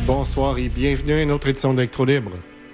Bonsoir et bienvenue à une autre édition d'Electro Libre.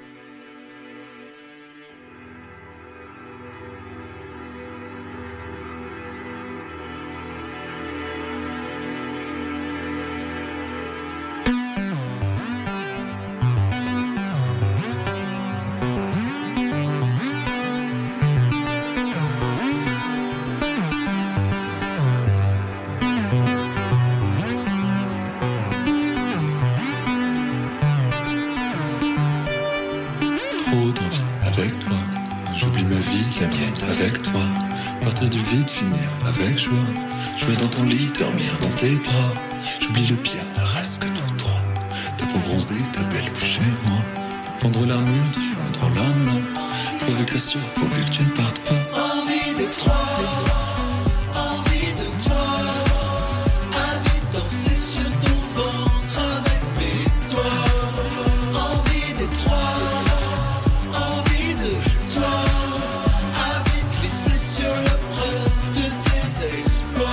Jouer dans ton lit, dormir dans tes bras. J'oublie le pire, ne reste que nous trois. Ta peau bronzée, ta belle bouche et moi. Fondre l'armure, d'y fondre la main. Pourvu que t'es sûr, pourvu que tu ne partes pas. Envie de toi, envie de toi. Envie de danser sur ton ventre avec mes doigts. Envie de toi, envie de toi. Envie de glisser sur la preuve de tes exploits.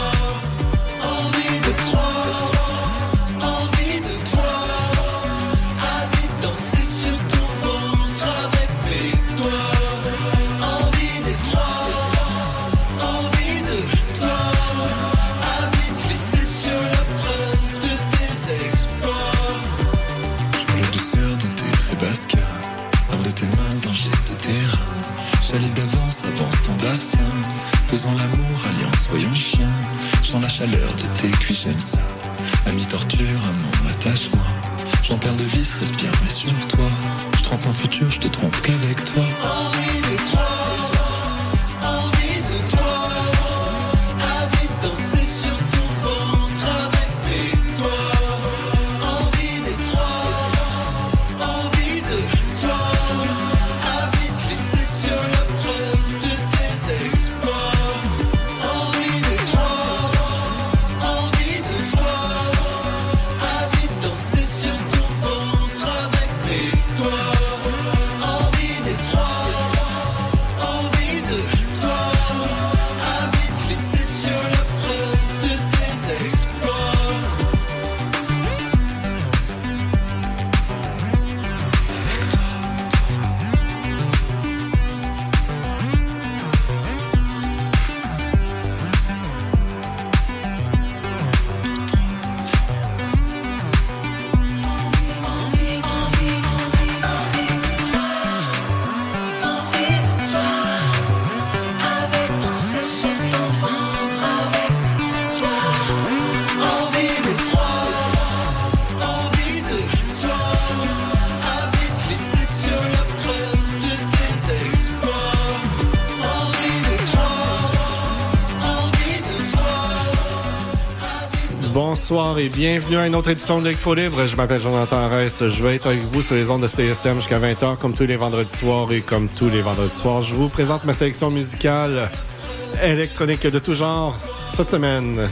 J'allais d'avance, avance ton bassin. Faisons l'amour, alliance, soyons chiens. J'sens la chaleur de tes cuisses, j'aime ça. Ami torture, amant, attache-moi. J'en perds de vis, respire, mais sur toi. J'trompe mon futur, j'te trompe qu'avec toi. Envie de toi. Bonsoir et bienvenue à une autre édition de l'Electro Libre. Je m'appelle Jonathan Reiss. Je vais être avec vous sur les ondes de CSM jusqu'à 20h, comme tous les vendredis soirs et comme tous les vendredis soirs. Je vous présente ma sélection musicale électronique de tout genre. Cette semaine,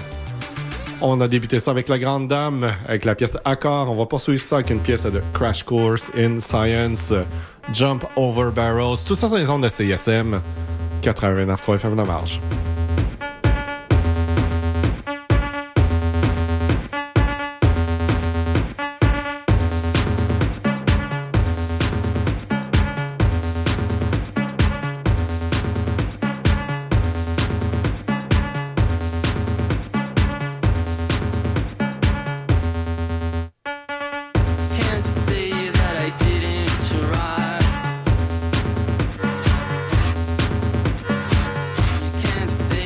on a débuté ça avec La Grande Dame, avec la pièce Accord. On va poursuivre ça avec une pièce de Crash Course in Science, Jump Over Barrels. Tout ça sur les ondes de CSM 89.3 FM de Marge. Can't say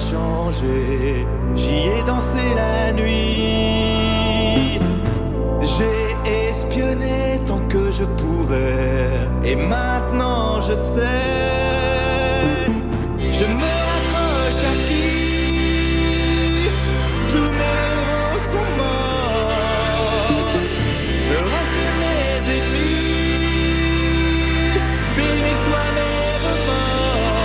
changé, j'y ai dansé la nuit. J'ai espionné tant que je pouvais, et maintenant je sais. Je me raccroche à qui? Tous mes héros sont morts. Ne reste que mes ennemis. Béni soient mes remords.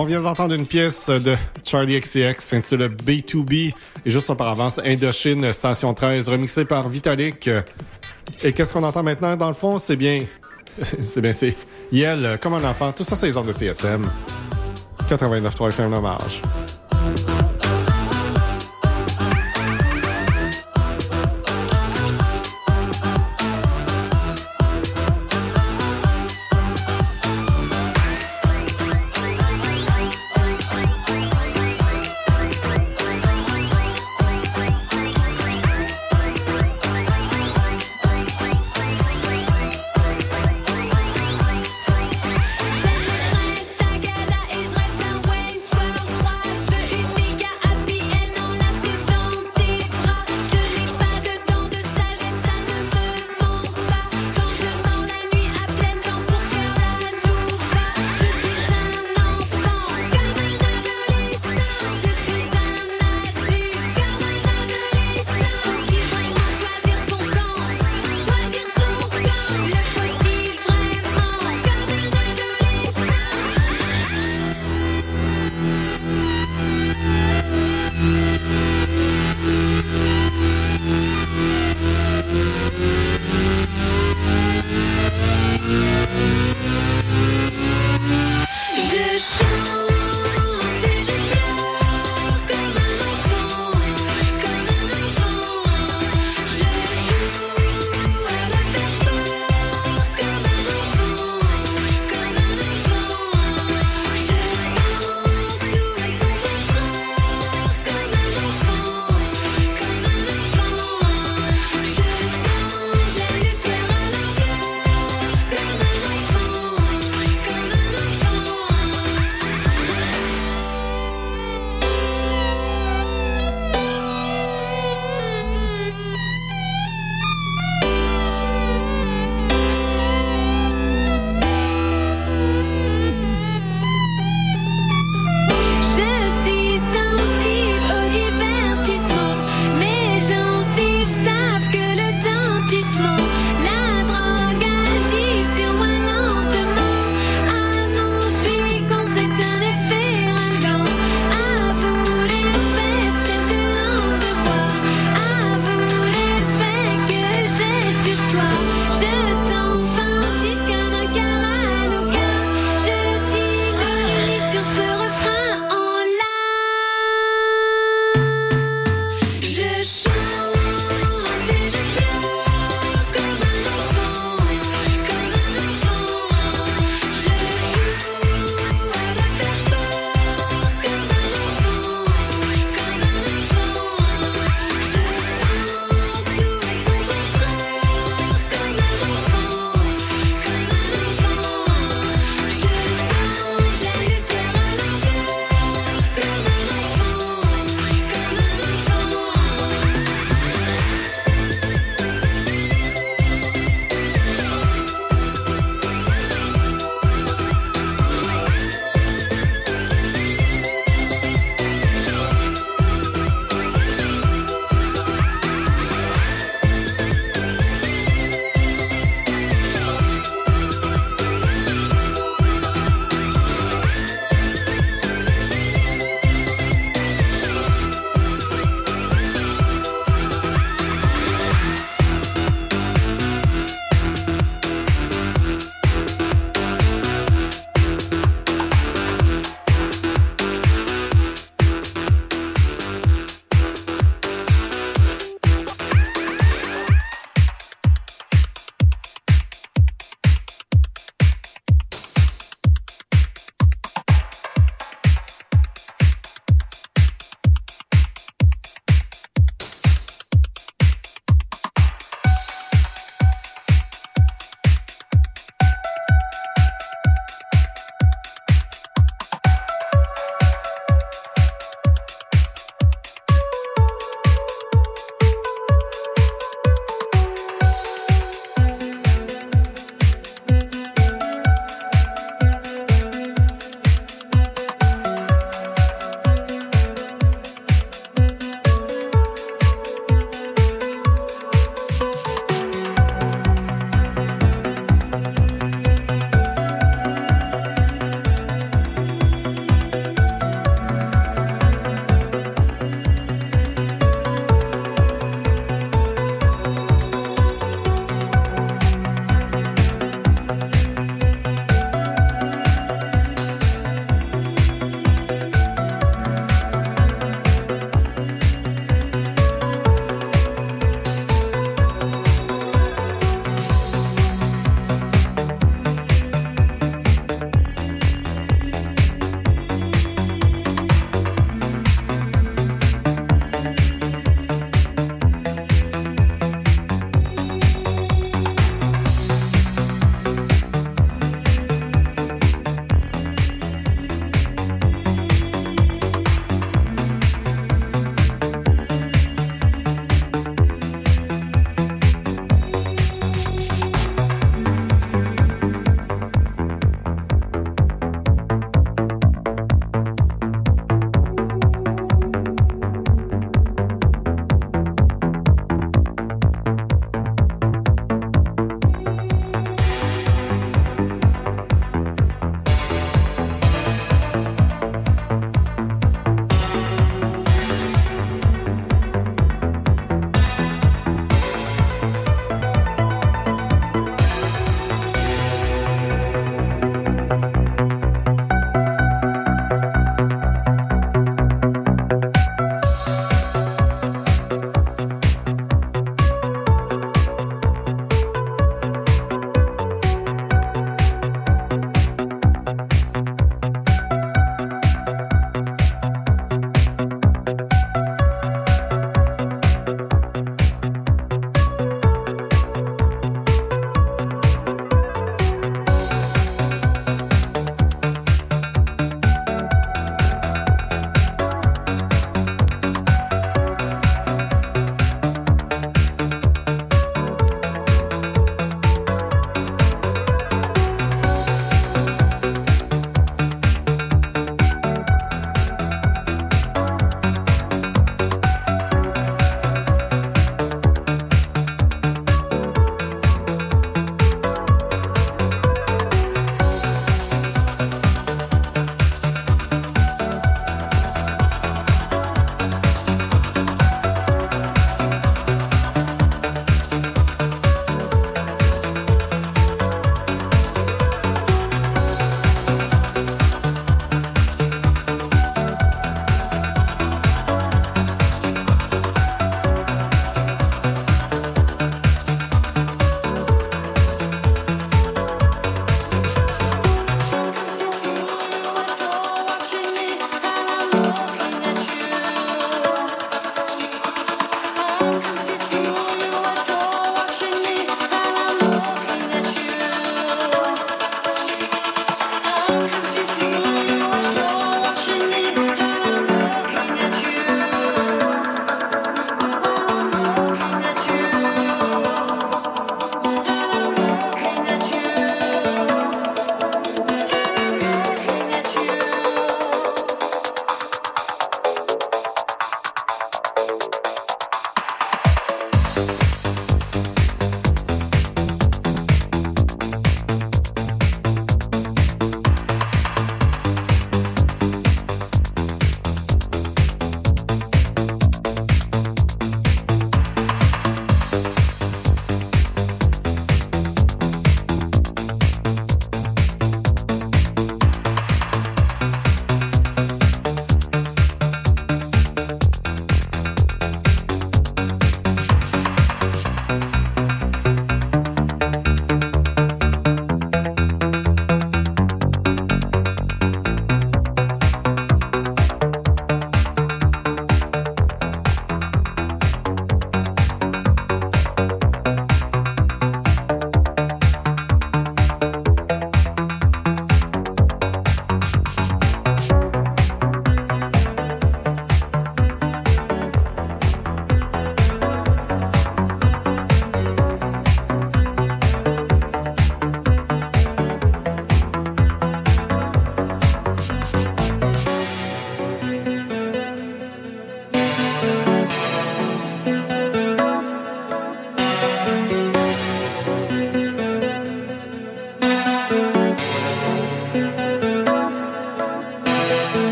On vient d'entendre une pièce de Charlie XCX intitulée B2B et juste auparavant, Indochine Station 13 remixée par Vitalik. Et qu'est-ce qu'on entend maintenant? Dans le fond, c'est Yel, comme un enfant. Tout ça, c'est les ondes de CSM. 89.3 FM Hommage.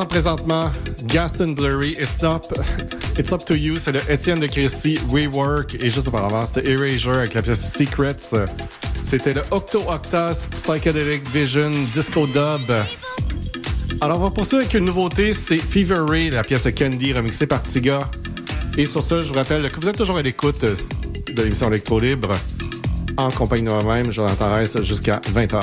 présentement Gaston Blurry, It's Up to You, c'est le Étienne de Christie Rework, et juste auparavant c'était Erasure avec la pièce Secrets. C'était le Octo Octas Psychedelic Vision Disco Dub. Alors on va poursuivre avec une nouveauté, c'est Fever Ray, la pièce Candy remixée par Tiga. Et sur ce, je vous rappelle que vous êtes toujours à l'écoute de l'émission Electro Libre en compagnie de moi-même, Jonathan Reiss, jusqu'à 20h.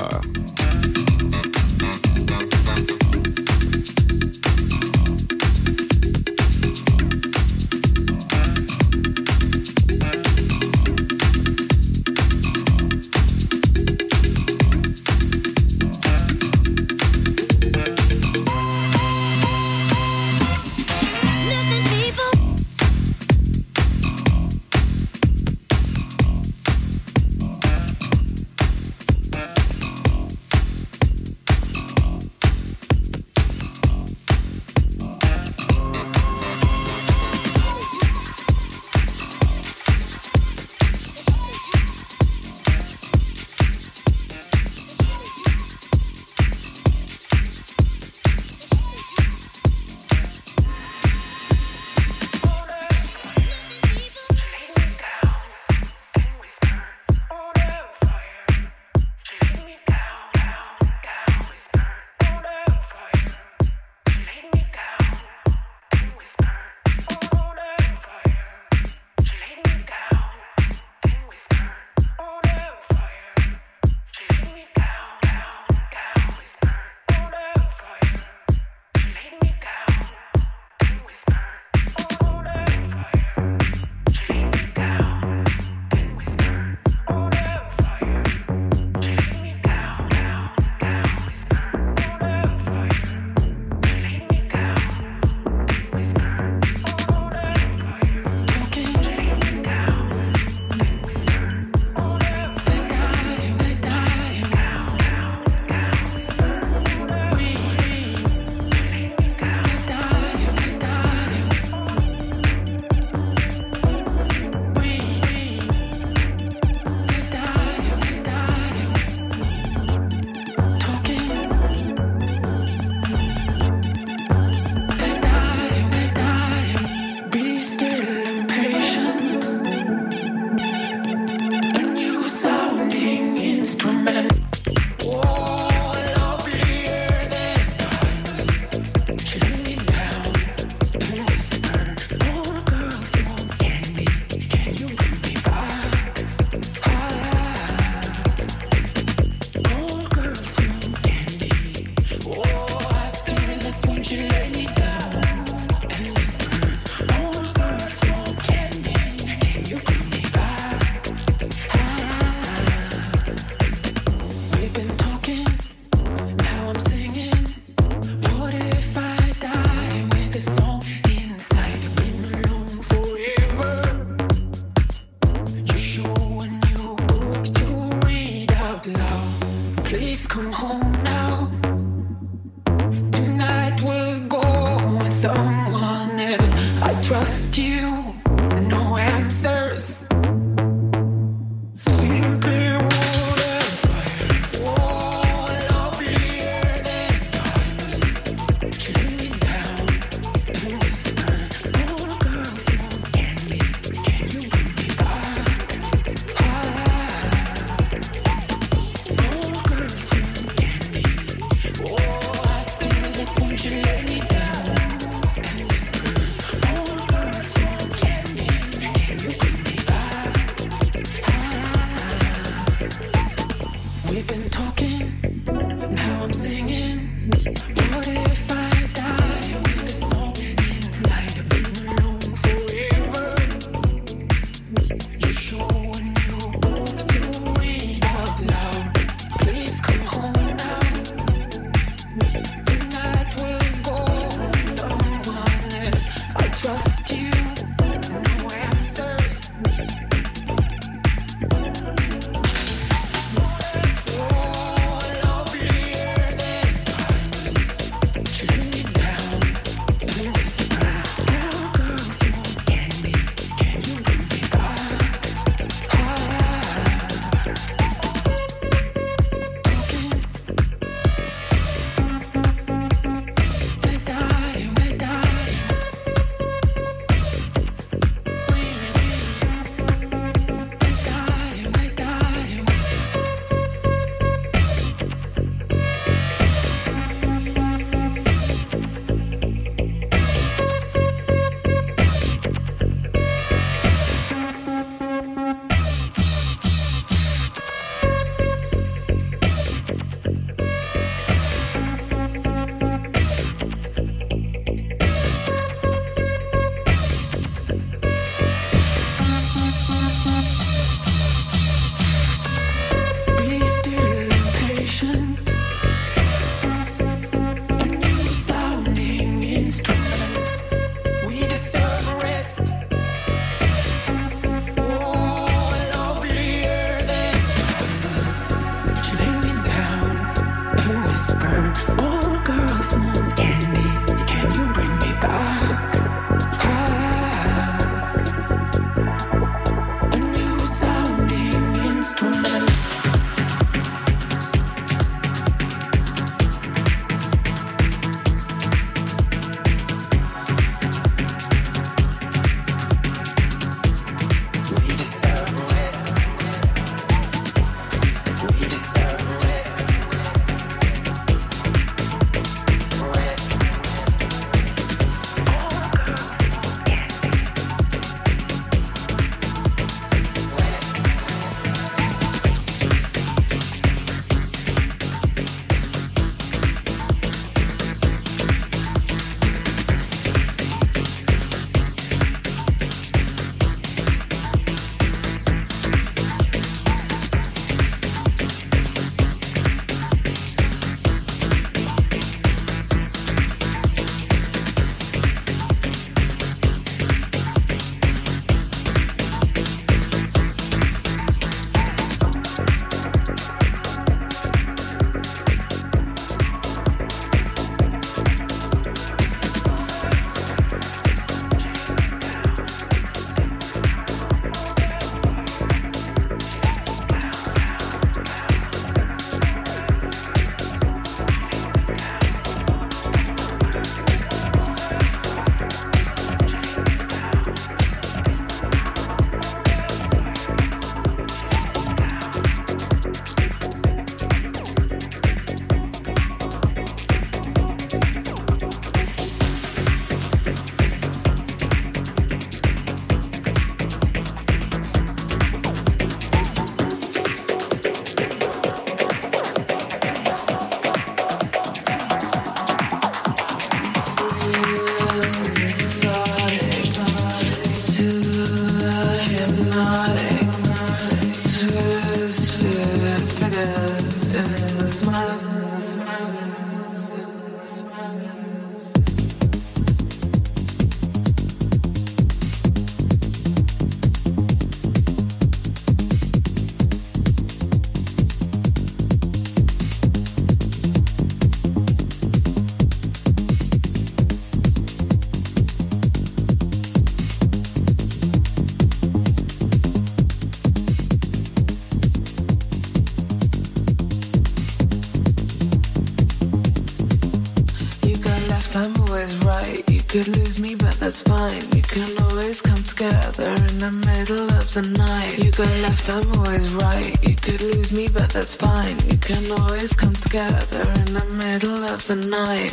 could lose me, but that's fine. You can always come together in the middle of the night. You go left, I'm always right. You could lose me, but that's fine. You can always come together in the middle of the night.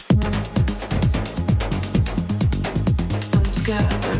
Come together.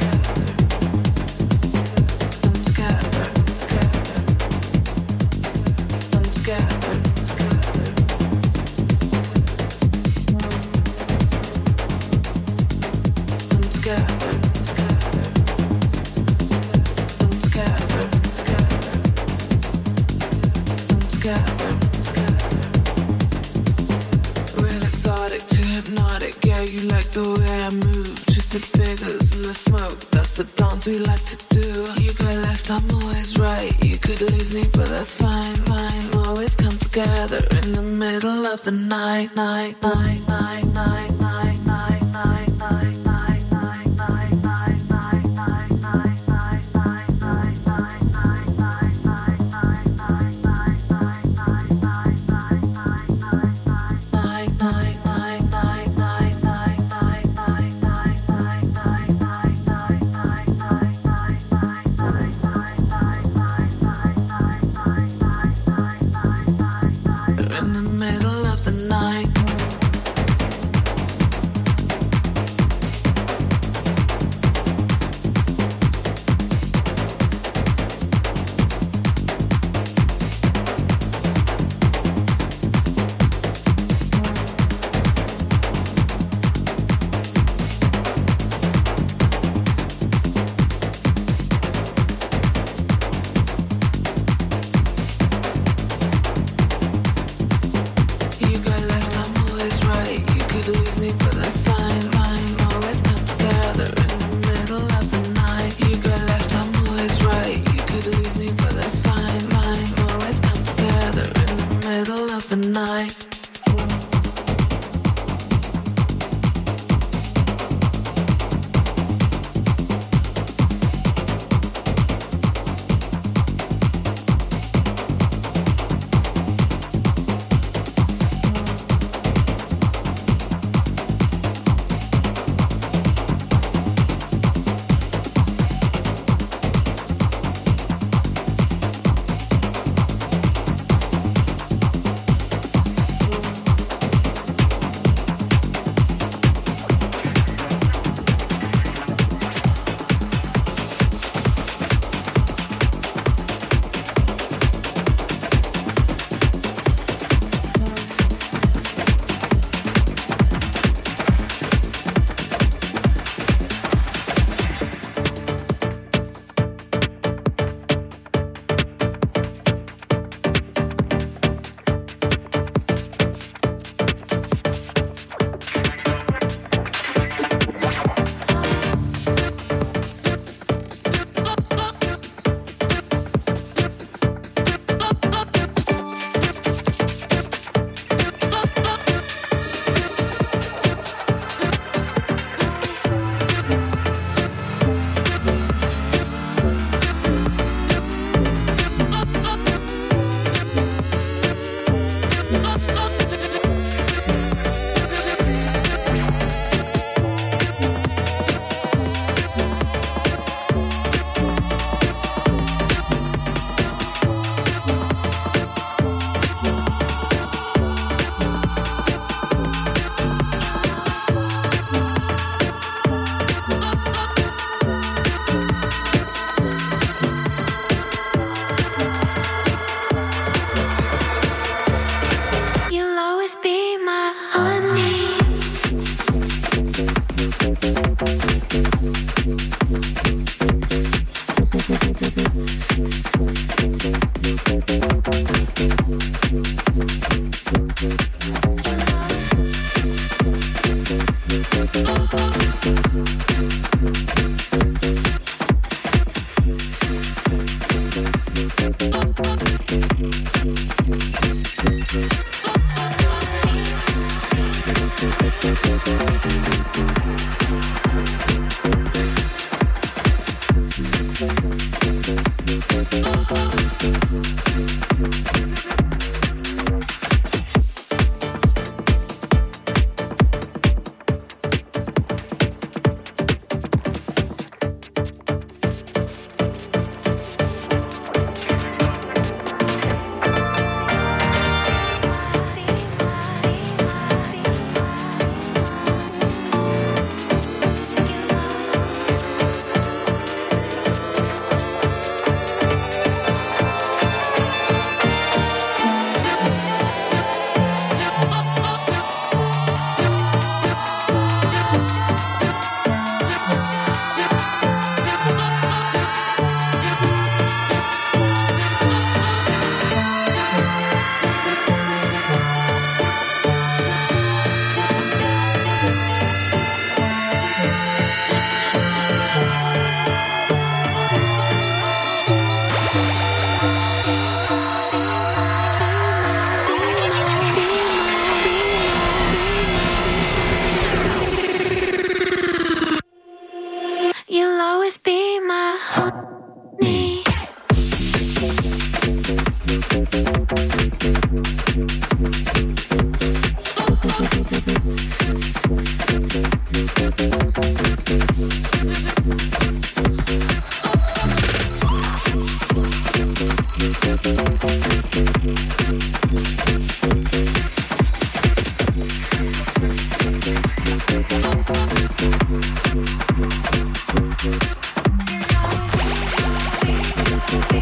You like the way I move, twisted figures in the smoke. That's the dance we like to do. You go left, I'm always right. You could lose me, but that's fine, fine. Always come together in the middle of the night, night, night, night, night, night, night, night, night, night.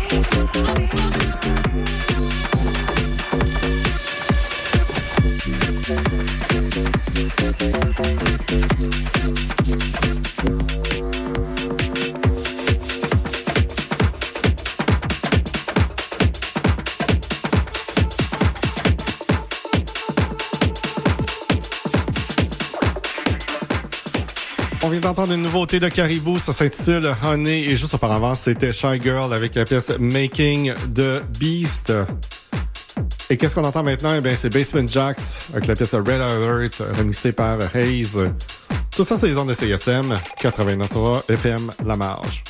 On vient d'entendre une nouveauté de Caribou, ça s'intitule Honey, et juste auparavant, c'était Shy Girl avec la pièce Making the Beast. Et qu'est-ce qu'on entend maintenant? Eh bien, c'est Basement Jaxx avec la pièce Red Alert, remixée par Haze. Tout ça, c'est les ondes de CISM, 89.3 FM La Marge.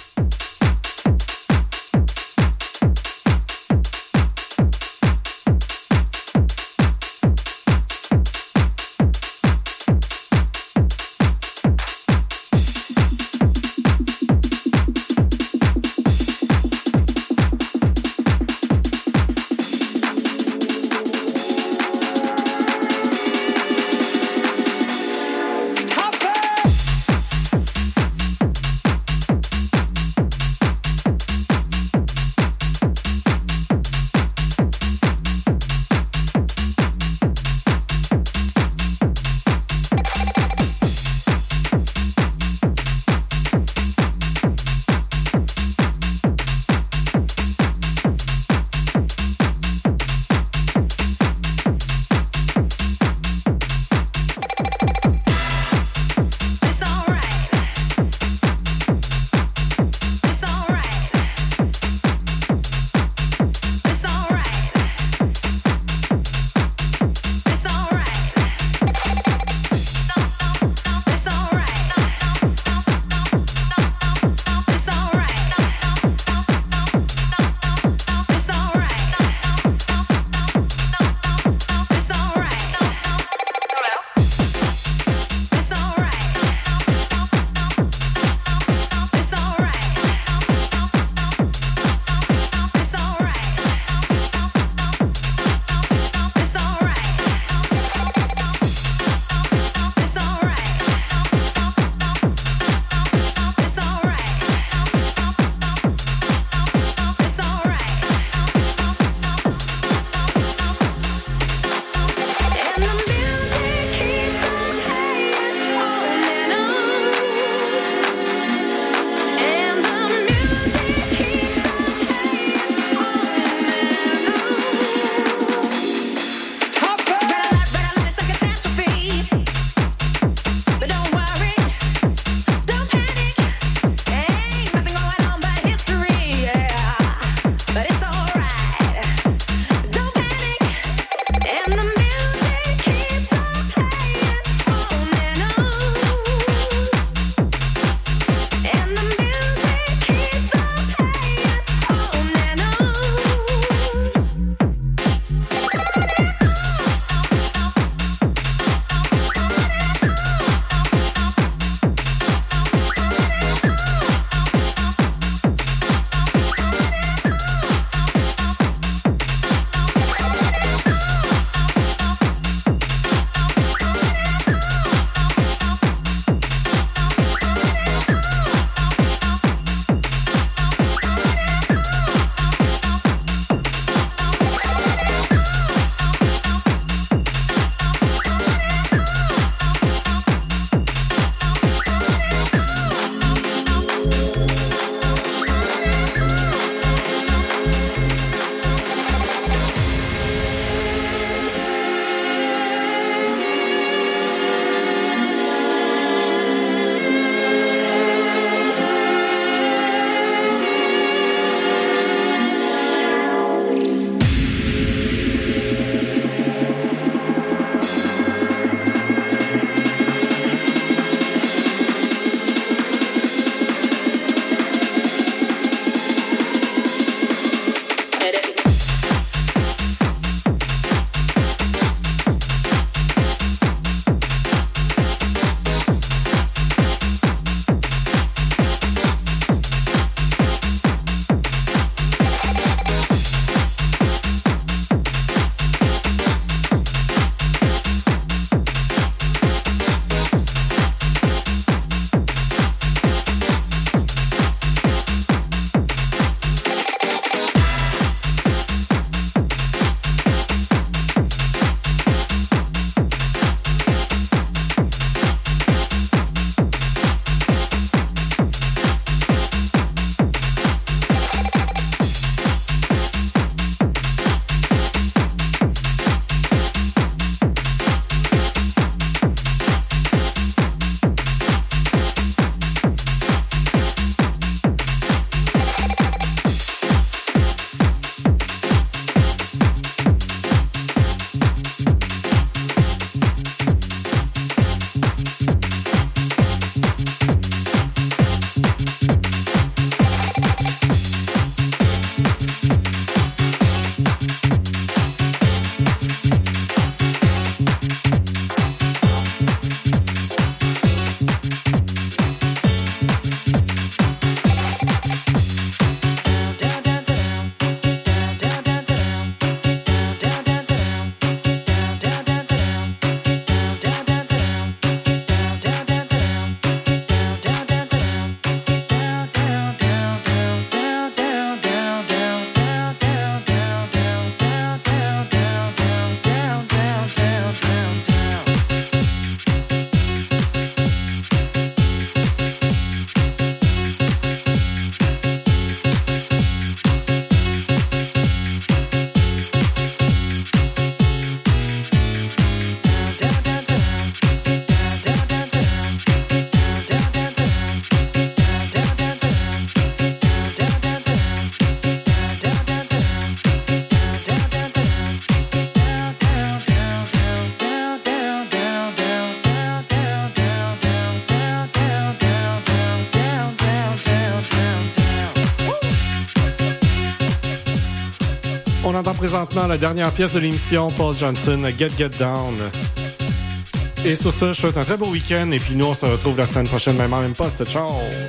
On entend présentement la dernière pièce de l'émission, Paul Johnson, Get Down. Et sur ça, je souhaite un très beau week-end. Et puis nous, on se retrouve la semaine prochaine, même en même poste. Ciao!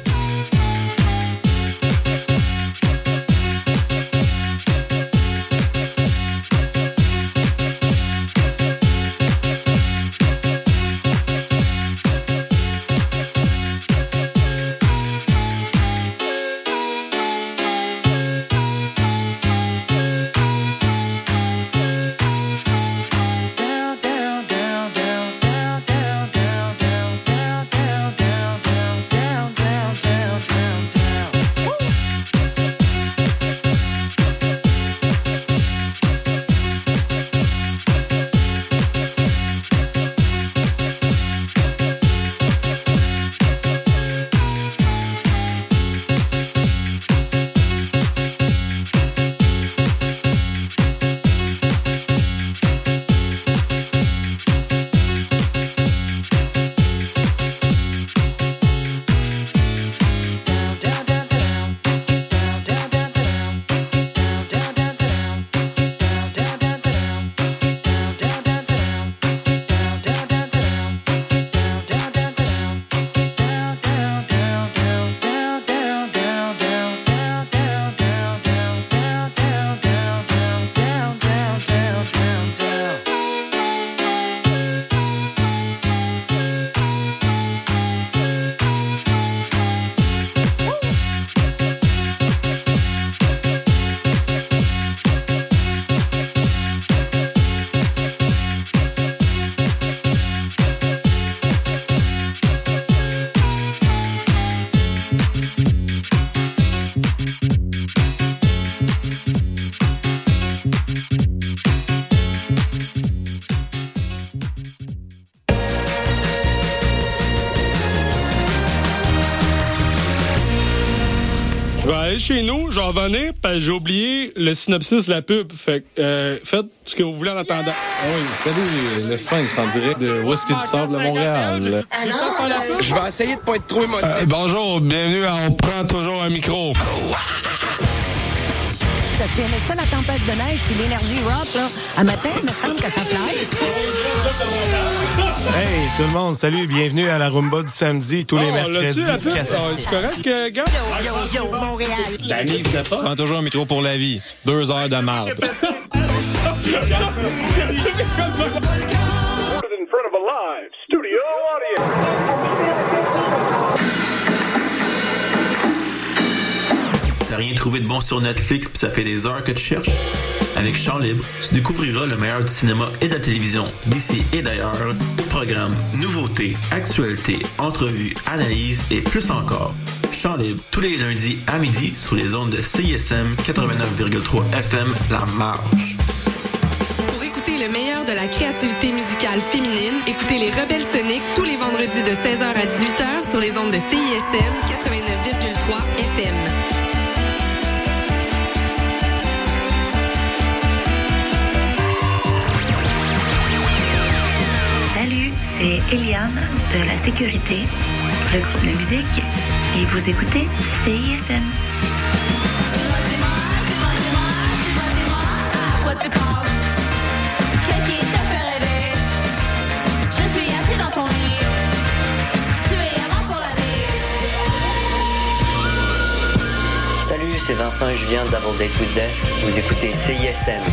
Chez nous, j'en revenais, parce que j'ai oublié le synopsis de la pub. Fait que faites ce que vous voulez en attendant. Oui, salut, le Sphinx en direct de Whisky du Sable de Montréal. Je vais essayer de pas être trop émotif. Bonjour, bienvenue à On prend toujours un micro. T'as-tu aimé ça, la tempête de neige puis l'énergie rock, là? À matin, il me semble que ça fly. Hey, tout le monde, salut, bienvenue à la Rumba du samedi, tous les mercredis. C'est correct, gars? Yo, Montréal. La livre de pas. Prends toujours un métro pour la vie. 2 heures de marde. T'as rien trouvé de bon sur Netflix pis ça fait des heures que tu cherches? Avec Chant Libre, tu découvriras le meilleur du cinéma et de la télévision d'ici et d'ailleurs. Programmes, nouveautés, actualités, entrevues, analyses et plus encore. Chant Libre, tous les lundis à midi sur les ondes de CISM 89,3 FM La Marge. Pour écouter le meilleur de la créativité musicale féminine, écoutez les Rebelles Soniques tous les vendredis de 16h à 18h sur les ondes de CISM 89,3 FM. Salut, c'est Eliane de La Sécurité, le groupe de musique, et vous écoutez CISM. Quoi tu penses? C'est qui te fait rêver? Je suis assis dans ton lit. Tu es avant pour la vie. Salut, c'est Vincent et Julien Double Date with Death. Vous écoutez CISM.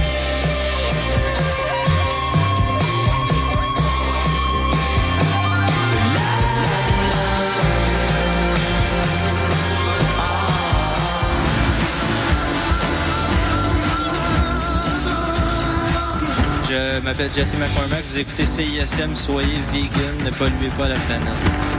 Je m'appelle Jesse McCormack, vous écoutez CISM, soyez vegan, ne polluez pas la planète.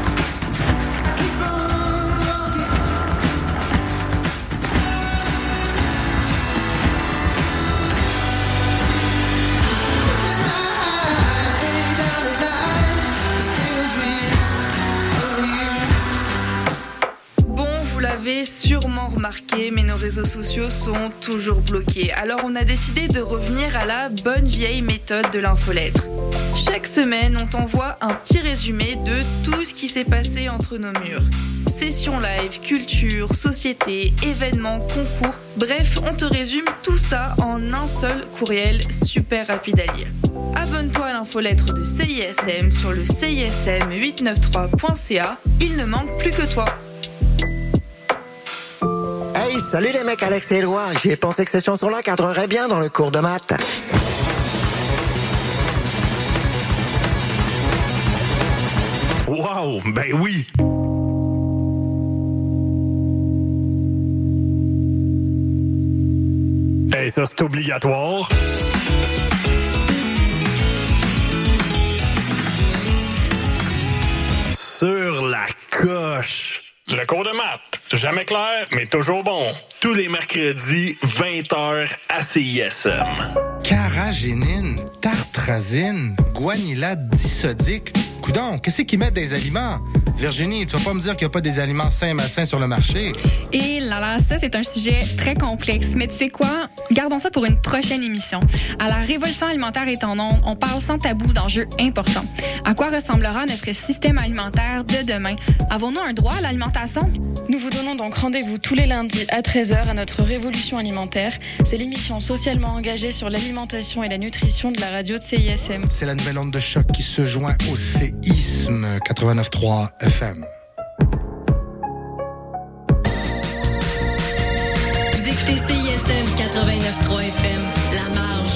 Vous l'avez sûrement remarqué, mais nos réseaux sociaux sont toujours bloqués. Alors on a décidé de revenir à la bonne vieille méthode de l'infolettre. Chaque semaine, on t'envoie un petit résumé de tout ce qui s'est passé entre nos murs. sessions live, culture, société, événements, concours. Bref, on te résume tout ça en un seul courriel super rapide à lire. Abonne-toi à l'infolettre de CISM sur le CISM893.ca. Il ne manque plus que toi. Hey, salut les mecs, Alex et Éloi. J'ai pensé que ces chansons-là cadreraient bien dans le cours de maths. Wow, ben oui! Hey, ça, c'est obligatoire. Sur la coche. Le cours de maths. Jamais clair, mais toujours bon. Tous les mercredis, 20h à CISM. Carragénine, tartrazine, guanylate disodique. Coudon, qu'est-ce qu'ils mettent des aliments? Virginie, tu vas pas me dire qu'il n'y a pas des aliments sains malsains sur le marché? Et là, ça, c'est un sujet très complexe. Mais tu sais quoi? Gardons ça pour une prochaine émission. À la révolution alimentaire est en onde, on parle sans tabou d'enjeux importants. À quoi ressemblera notre système alimentaire de demain? Avons-nous un droit à l'alimentation? Nous vous donnons donc rendez-vous tous les lundis à 13h à notre Révolution alimentaire. C'est l'émission socialement engagée sur l'alimentation et la nutrition de la radio de CISM. C'est la nouvelle onde de choc qui se joint au séisme 89.3 FM. Vous écoutez CISM 89.3 FM, La Marge.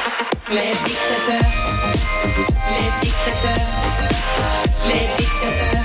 Les dictateurs, les dictateurs, les dictateurs.